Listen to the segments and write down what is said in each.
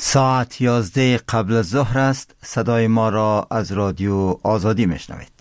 ساعت 11 قبل از ظهر است. صدای ما را از رادیو آزادی میشنوید.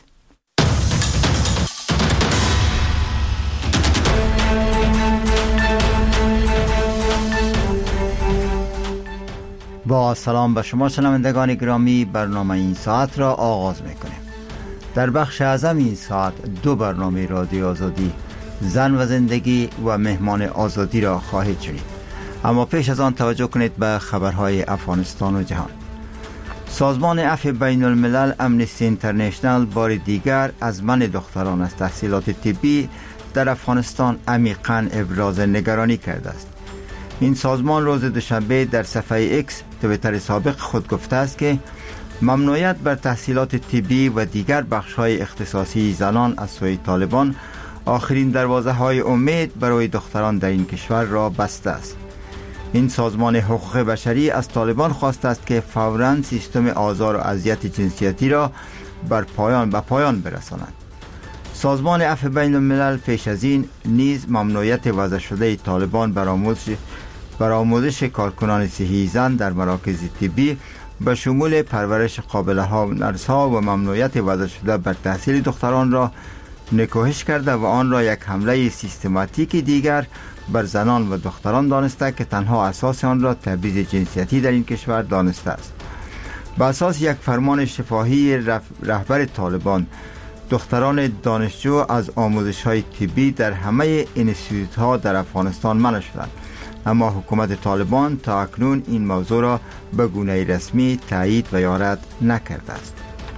با سلام به شما شنوندگان گرامی، برنامه این ساعت را آغاز میکنیم. در بخش اعظم این ساعت دو برنامه رادیو آزادی، زن و زندگی و مهمان آزادی را خواهید شنید. اما پیش از آن توجه کنید به خبرهای افغانستان و جهان. سازمان عفو بین الملل امنستی اینترنشنل بار دیگر از منع دختران از تحصیلات طبی در افغانستان عمیقاً ابراز نگرانی کرده است. این سازمان روز دوشنبه در صفحه ایکس توییتر سابق خود گفته است که ممنوعیت بر تحصیلات طبی و دیگر بخش‌های اختصاصی زنان از سوی طالبان آخرین دروازه‌های امید برای دختران در این کشور را بسته است. این سازمان حقوق بشری از طالبان خواسته است که فوراً سیستم آزار و اذیت جنسیتی را به پایان برسانند. سازمان عفو بین الملل پیش از این نیز ممنوعیت وضع شده طالبان بر آموزش کارکنان صحی زن در مراکز طبی به شمول پرورش قابله‌ها و نرس‌ها و ممنوعیت وضع شده بر تحصیل دختران را نکوهش کرده و آن را یک حمله سیستماتیک دیگر بر زنان و دختران دانسته که تنها اساس آن را تبعیض جنسیتی در این کشور دانسته است. به اساس یک فرمان شفاهی رهبر طالبان، دختران دانشجو از آموزش‌های طبی در همه انستیتوت‌ها در افغانستان منع شدند، اما حکومت طالبان تا اکنون این موضوع را به گونه رسمی تایید و یا رد نکرده است.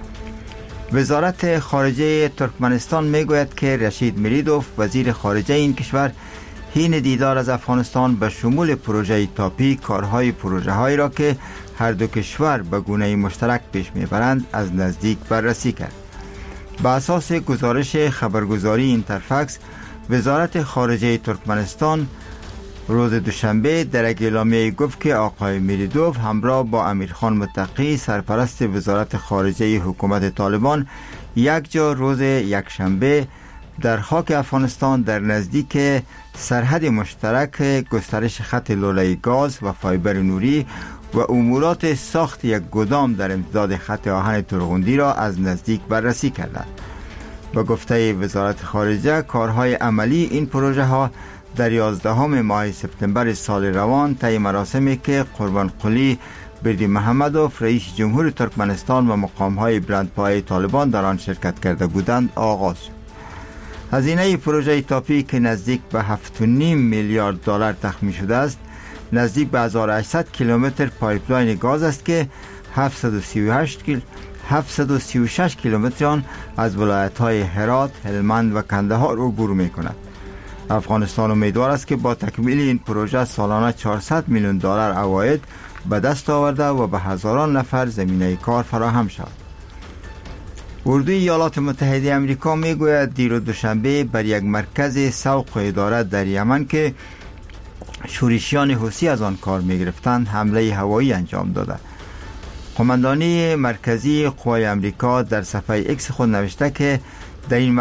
وزارت خارجه ترکمنستان میگوید که رشید میریدوف وزیر خارجه این کشور حین دیدار از افغانستان به شمول پروژه تاپی کارهای پروژه‌هایی را که هر دو کشور به گونه مشترک پیش میبرند از نزدیک بررسی کرد. به اساس گزارش خبرگزاری اینترفکس، وزارت خارجه ترکمنستان روز دوشنبه در یک اعلامیه گفت که آقای میریدوف همراه با امیرخان متقی سرپرست وزارت خارجه حکومت طالبان یک جا روز یکشنبه در خاک افغانستان در نزدیک سرحد مشترک گسترش خط لوله گاز و فایبر نوری و امورات ساخت یک گودام در امتداد خط آهن ترغوندی را از نزدیک بررسی کردند. با گفته وزارت خارجه، کارهای عملی این پروژه ها در 11 ماه سپتامبر سال روان طی مراسمی که قربان قلی بردیمحمدوف رئیس جمهور ترکمنستان و مقام‌های بلندپایه طالبان در آن شرکت کرده بودند آغاز شد. هزینه پروژه تاپی که نزدیک به 7.5 میلیارد دلار تخمین شده است، نزدیک به 1800 کیلومتر پایپلاین گاز است که 736 کیلومتر آن از ولایت‌های هرات، هلمند و کندهار عبور می‌کند. افغانستان امیدوار است که با تکمیل این پروژه سالانه 400 میلیون دلار عواید به دست آورده و به هزاران نفر زمینه کار فراهم شود. اردوی ایالات متحده آمریکا میگوید دیروز دوشنبه بر یک مرکز سوق و اداره در یمن که شورشیان حوثی از آن کار میگرفتند حمله هوایی انجام داده. قماندانی مرکزی قوای آمریکا در صفحه ایکس خود نوشته که در این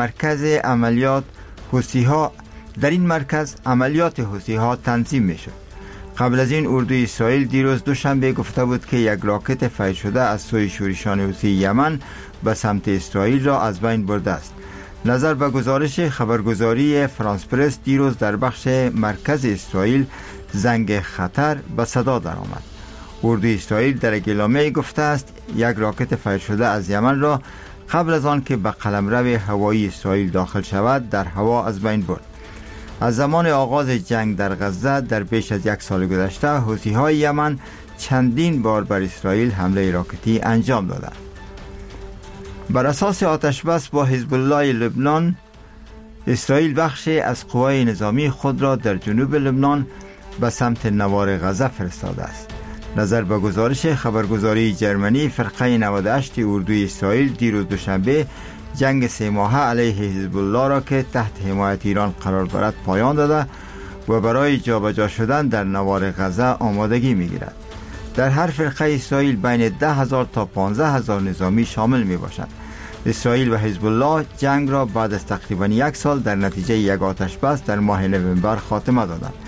مرکز عملیات حوثی ها تنظیم می شد. قبل از این اردوی اسرائیل دیروز دوشنبه گفته بود که یک راکت فیر شده از سوی شورشیان حوثی یمن به سمت اسرائیل را از بین برده است. نظر به گزارش خبرگزاری فرانس پرس، دیروز در بخش مرکز اسرائیل زنگ خطر به صدا درآمد. اردوی اسرائیل در اعلامیه گفته است یک راکت فیر شده از یمن را قبل از آن که به قلمرو هوایی اسرائیل داخل شود در هوا از بین برد. از زمان آغاز جنگ در غزه در بیش از یک سال گذشته، حوثی‌های یمن چندین بار بر اسرائیل حمله راکتی انجام دادند. بر اساس آتشبس با حزب الله لبنان، اسرائیل بخشی از قوای نظامی خود را در جنوب لبنان به سمت نوار غزه فرستاده است. نظر به گزارش خبرگزاری جرمنی، فرقه 98 اردوی اسرائیل دیروز دوشنبه جنگ 3 ماهه علیه حزب الله را که تحت حمایت ایران قرار دارد پایان داده و برای جابجا شدن در نوار غزه آمادگی می‌گیرد. در هر فرقه اسرائیل بین 10,000 تا 15,000 نظامی شامل می‌باشند. اسرائیل و حزب الله جنگ را بعد از تقریباً یک سال در نتیجه یک آتشبس در ماه نوامبر خاتمه دادند.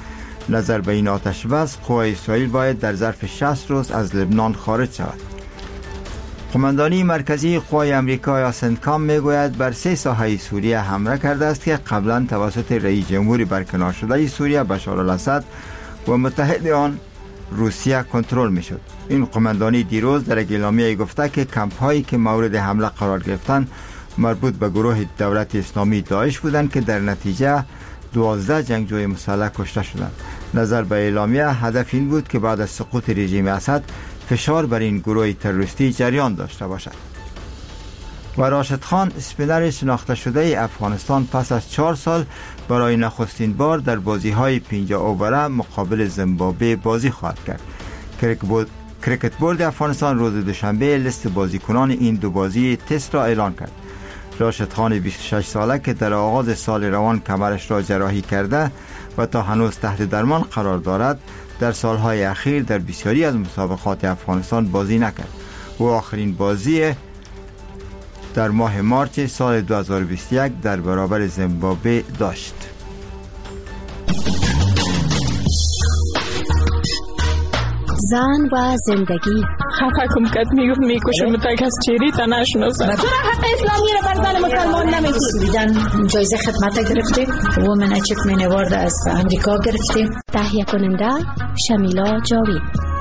نظر به این آتش بس، قوای اسرائیل باید در ظرف 60 روز از لبنان خارج شود. قماندانی مرکزی قوای آمریکا یا سنتکام میگوید بر 3 ساحه سوریه حمله کرده است که قبلا توسط رئیس جمهور برکنار شده سوریه بشار الاسد و متحد آن روسیه کنترل میشد. این قماندانی دیروز در اعلامیه گفته که کمپ هایی که مورد حمله قرار گرفتند مربوط به گروه دولت اسلامی داعش بودند که در نتیجه 12 جنگجوی مسلح کشته شدند. نظر به اعلامیه هدف این بود که بعد از سقوط رژیم اسد فشار بر این گروه تروریستی جریان داشته باشد. و راشد خان، اسپینر شناخته شده افغانستان، پس از 4 سال برای نخستین بار در بازی‌های 50 اووره مقابل زیمبابوه بازی خواهد کرد. کریکت بورد افغانستان روز دوشنبه لیست بازیکنان این دو بازی تست را اعلان کرد. راشد خان 26 ساله که در آغاز سال روان کمرش را جراحی کرده و تا هنوز تحت درمان قرار دارد، در سالهای اخیر در بسیاری از مسابقات افغانستان بازی نکرد. او آخرین بازی در ماه مارچ سال 2021 در برابر زیمبابوه داشت. زن و زندگی. خفه کم کد میکشم تا کس چیری تا نشناسم. چرا حق اسلامی را بر زن مسلمان نمیدید؟ جایزه خدمت گرفتیم و من اچیومنت اوارد از امریکا گرفتیم. تهیه کننده شمیلا جاوید.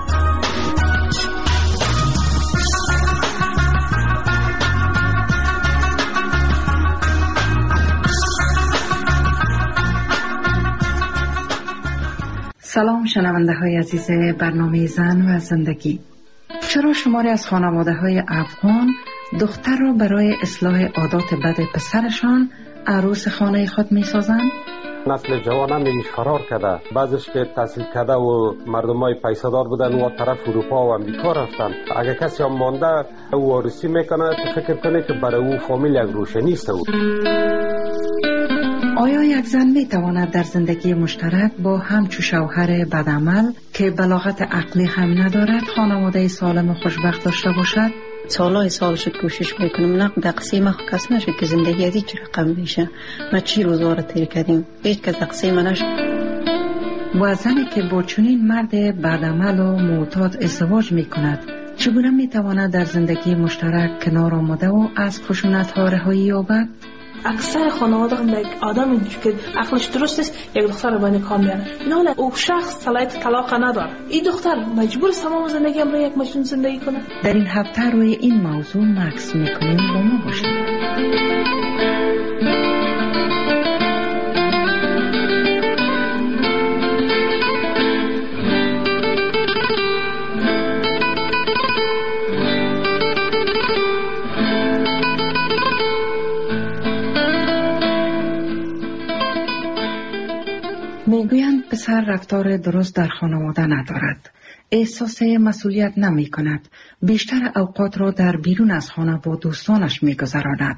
سلام شنونده های عزیز برنامه زن و زندگی. چرا شماری از خانواده های افغان دختر را برای اصلاح عادات بد پسرشان عروس خانه خود می سازند؟ نسل جوان هم میش فرار کرده، بعضش که تحصیل کرده و مردم های پیسادار بودن و طرف اروپا و امریکا رفتن. اگه کسی هم مانده او وارثی میکنه تو فکر کنه که برای او فامیل یک روشنیست او. آیا یک زن می تواند در زندگی مشترک با همچو شوهر بدعمل که بلاغت عقلی هم ندارد خانواده سالم و خوشبخت داشته باشد؟ سالهای سال شد کوشش میکنم نه دقسیمه کس نشد که زندگی از هیچ رقم میشه. ما چی روزوار تیر کردیم هیچ کس دقسیمه نشد. و زنی که با چنین مرد بدعمل و معتاد ازدواج میکند چگونه میتواند در زندگی مشترک کنار آمده و از خشونت ها رهایی یابد؟ اکثر خانواده هم یک آدمی که عقلش درست است یک دختر رو بین کار میاره، این حالا او شخص صلاحیت طلاق نداره، این دختر مجبور است تمام زندگی هم یک مجنون زندگی کنه. در این هفته روی این موضوع مکس میکنیم، با ما باشید. میگویند پسر رفتار درست در خانواده ندارد، احساس مسئولیت نمی کند، بیشتر اوقات را در بیرون از خانه با دوستانش می گذراند،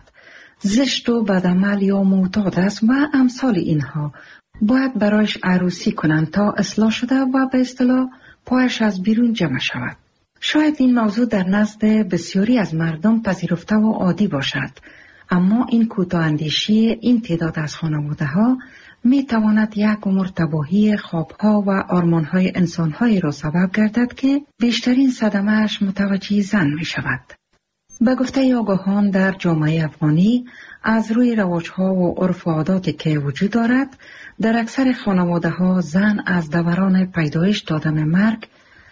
زشت و بدعمل یا معتاد است و امثال اینها. باید برایش عروسی کنند تا اصلاح شده و به اصطلاح پایش از بیرون جمع شود. شاید این موضوع در نزد بسیاری از مردم پذیرفته و عادی باشد، اما این کوتاه‌اندیشی این تعداد از خانواده ها می تواند یک عمر تباهی خوابها و آرمانهای انسانهایی را سبب گردد که بیشترین صدمه‌اش متوجه زن می شود. به گفته آگاهان در جامعه افغانی از روی رواجها و عرف و عاداتی که وجود دارد، در اکثر خانواده ها زن از دوران پیدایش تا دم مرگ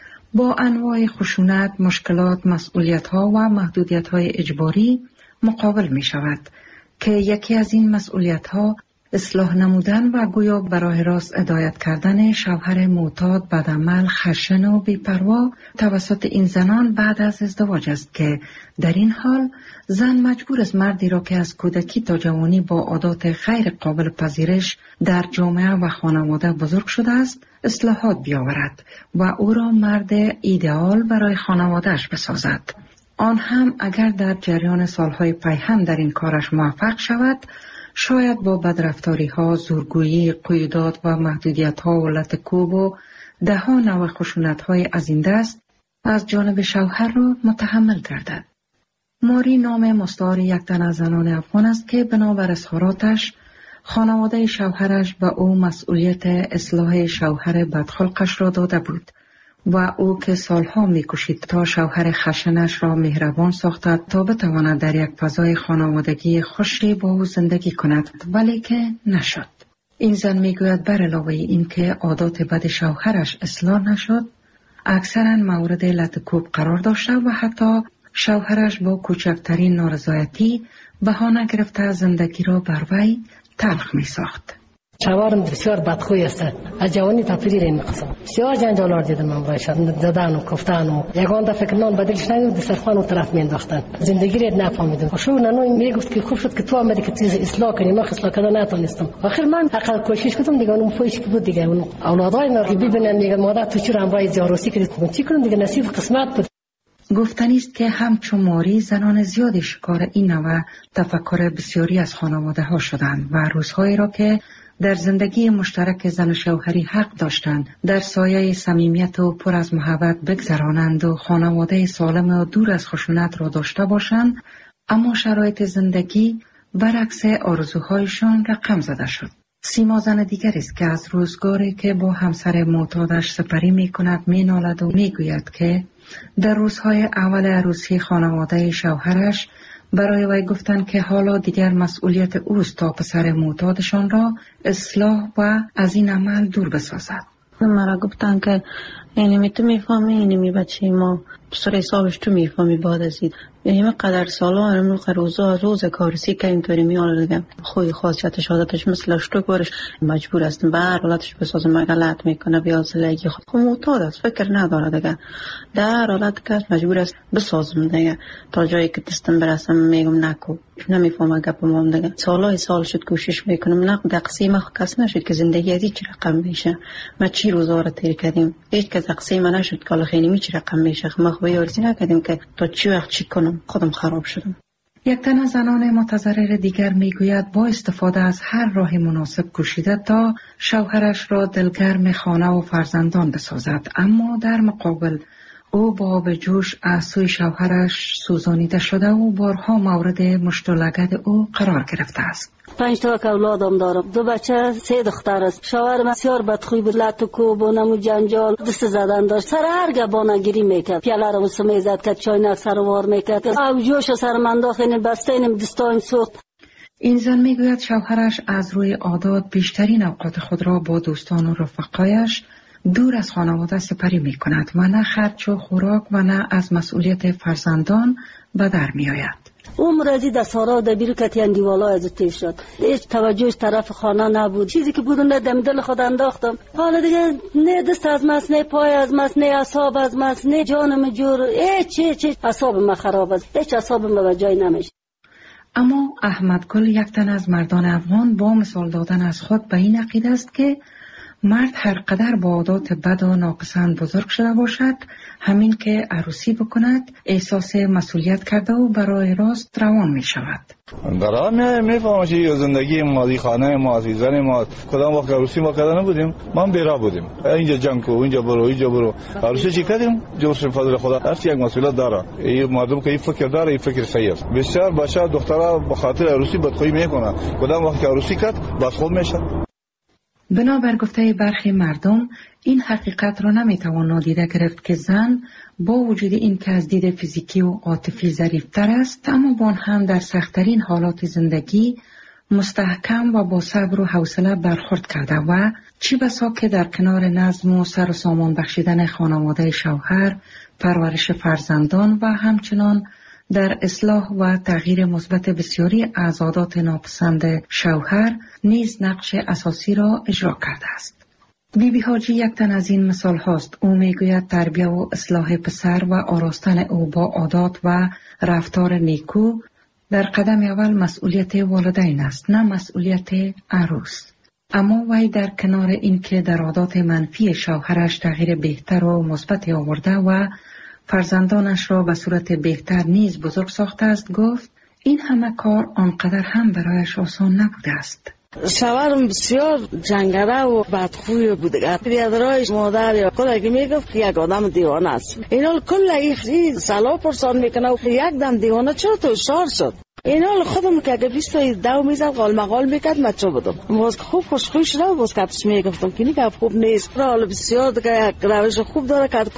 با انواع خشونت، مشکلات، مسئولیت‌ها و محدودیت‌های اجباری مقابل می شود که یکی از این مسئولیت‌ها اصلاح نمودن و گویا برای راست هدایت کردن شوهر معتاد، بدعمل، خشن و بی‌پروا توسط این زنان بعد از ازدواج است که در این حال زن مجبور است مردی را که از کودکی تا جوانی با عادات غیر قابل پذیرش در جامعه و خانواده بزرگ شده است اصلاحات بیاورد و او را مرد ایدئال برای خانوادهش بسازد. آن هم اگر در جریان سالهای پنهان در این کارش موفق شود، شاید با بدرفتاری ها، زورگویی، قیودات و محدودیت ها و لطکوب و ده ها نوع خشونت های از این دست از جانب شوهر را متحمل گردد. ماری نام مستعار یک تن از زنان افغان است که بنابر اظهاراتش خانواده شوهرش به او مسئولیت اصلاح شوهر بدخلقش را داده بود و او که سالها می‌کوشید تا شوهر خشنش را مهربان ساخته تا بتواند در یک فضای خانوادگی خوشی با او زندگی کند، ولی که نشد. این زن میگوید بر علاوه این که عادات بد شوهرش اصلاح نشد، اکثرا مورد لطکوب قرار داشته و حتی شوهرش با کوچکترین نارضایتی بهانه گرفته زندگی را بر وی تلخ می ساخت. شوهرم بسیار بدخوی است. از جوانی تا پیری این قسم بسیار جنجالار دیدم من برایش، زدن و کفتن و یگان دفعه که نان بدلش نگید دسترخوان و طرف مینداختن. زندگی را نفهمیدم. شو نانو میگفت که خوب شد که تو آمدی که چیز اصلاح کنی، من اصلاح کردن نتونستم. آخر من حقا کوشش کردم دیگه، اون فویش که بود دیگه، اون اولادای ما که ببینن میگه مادر تو چرا امرای زیاروسی کردی، چی کنم دیگه، نصیب قسمت بود. گفتنی است که همچون ماری زنان زیادی شکار این نوع تفکر بسیاری از خانواده ها شدند و روزهایی را که در زندگی مشترک زن و شوهری حق داشتند در سایه صمیمیت و پر از محبت بگذرانند و خانواده سالم و دور از خشونت را داشته باشند، اما شرایط زندگی برعکس آرزوهایشان رقم زده شد. سیما زن دیگر است که از روزگاری که با همسر معتادش سپری می کند می نالد و می گوید که در روزهای اول عروسی خانواده شوهرش برای وی گفتند که حالا دیگر مسئولیت اوست تا پسر معتادشان را اصلاح و از این عمل دور بسازد. مرا گفتن که یعنی تو میفهمی، یعنی بچه ما سر حسابش تو میفهمی بعد از این یعنی قدر سالا امروز روز کارسی که اینطوری میاره دیگه خوی خاصیتش عادتش مثل اشتوک برش مجبور است به هر حالتش بسازه، غلط میکنه بیا زلگی خود معتاد است، فکر نداره دیگه، در حالت که مجبور است بسازم دیگه تا جایی که دستم برسم میگم نکو، نمیفهمه گپم دیگه. سال شد کوشش میکنم نه دقیقه کس نشد که زندگی از چی رقم میشه، ما چی روزا رو تیر کردیم، هیچ کس دقیقه ما نشد که حالا خیلی چی رقم میشه، ما خوب یارسی نکردیم که تا چی وقت چی کنم، خودم خراب شدم. یک تن از زنان متضرر دیگر میگوید با استفاده از هر راه مناسب کوشیده تا شوهرش را دلگرم خانه و فرزندان بسازد، اما در مقابل او با آب جوش از سوی شوهرش سوزانیده شده و بارها مورد مشت و لگد او قرار گرفته است. 5 تا اولادم دارم، 2 بچه 3 دختر است. شوهرم بسیار بدخوی بود، لط و کوب و نمو جنجال، دست زدن داشت، سر هر گبانگیری میکرد، پیاله رو سمیزد کرد، چاینک سر وار میکرد، آب جوش سر من داخل بسته اینم دستایم سوخت. این زن میگوید شوهرش از روی عادات بیشترین اوقات خود را با دوستان و رفقایش دور از خانواده سپری می کند و نه خرچ و خوراک و نه از مسئولیت فرزندان به در می آید. عمر ازی دستارا در بیرو کتیان دیوالا از تیر شد، هیچ توجهش طرف خانه نبود، چیزی که بودم دم دل خود انداختم، حالا دیگه نه دست از ماست، نه پای از ماست، نه اعصاب از ماست، نه جانم جور، هیچ اعصاب ما خراب است، هیچ اعصاب ما به جای نمیشه. اما احمد گل یک تن از مردان افغان با مثال دادن از خود به این عقیده است که مرد هر قدر با عادات بد و ناپسند بزرگ شده باشد، همین که عروسی بکند احساس مسئولیت کرده و برای راست روان می شود. در آن میفهمم که زندگی مادی خانه ما، زن ما، کدام وقت عروسی ما کردن نبودیم، ما بیرا بودیم، اینجا جنگ کو، اینجا برو، عروسی چی کردیم؟ جورش فضل خدا، هر یک مسئولیت داره. این مردم که این فکر داره، این فکر صحیح است. بسیار بچه دخترها به خاطر عروسی بدخویی میکنن، کدام وقت عروسی کرد بدخو میشه. بنابر گفته برخی مردم این حقیقت را نمیتوان نادیده گرفت که زن با وجود این که از دید فیزیکی و عاطفی ظریف‌تر است، اما با هم در سخت‌ترین حالات زندگی مستحکم و با صبر و حوصله برخورد کرده و چی بسا که در کنار نظم و سر و سامان بخشیدن خانواده شوهر، پرورش فرزندان و همچنان در اصلاح و تغییر مثبت بسیاری از عادات ناپسند شوهر نیز نقش اساسی را اجرا کرده است. بیبی حاجی یک تن از این مثال هاست. او میگوید تربیت و اصلاح پسر و آراستن او با عادات و رفتار نیکو در قدم اول مسئولیت والدین است، نه مسئولیت عروس. اما وی در کنار این که در عادات منفی شوهرش تغییر بهتر و مثبت آورده و فرزندانش را به صورت بهتر نیز بزرگ ساخته است، گفت این همه کار آنقدر هم برایش آسان نبوده است. شوهرم بسیار جنگره و بدخوی بوده. بیادرایش مادر یا کلگی میگفت که یک آدم دیوانه است. این حال کل این سلا پرسان میکنه و یک دم دیوانه چرا تو شار شد؟ اینا خودم که اگه 20 تا دو میزد قال مقال میکرد من چه بدم باز خوب خوش شده باز کاتش میگفتم که نیگه خوب نیست حالا بسیار دیگه روش خوب داره که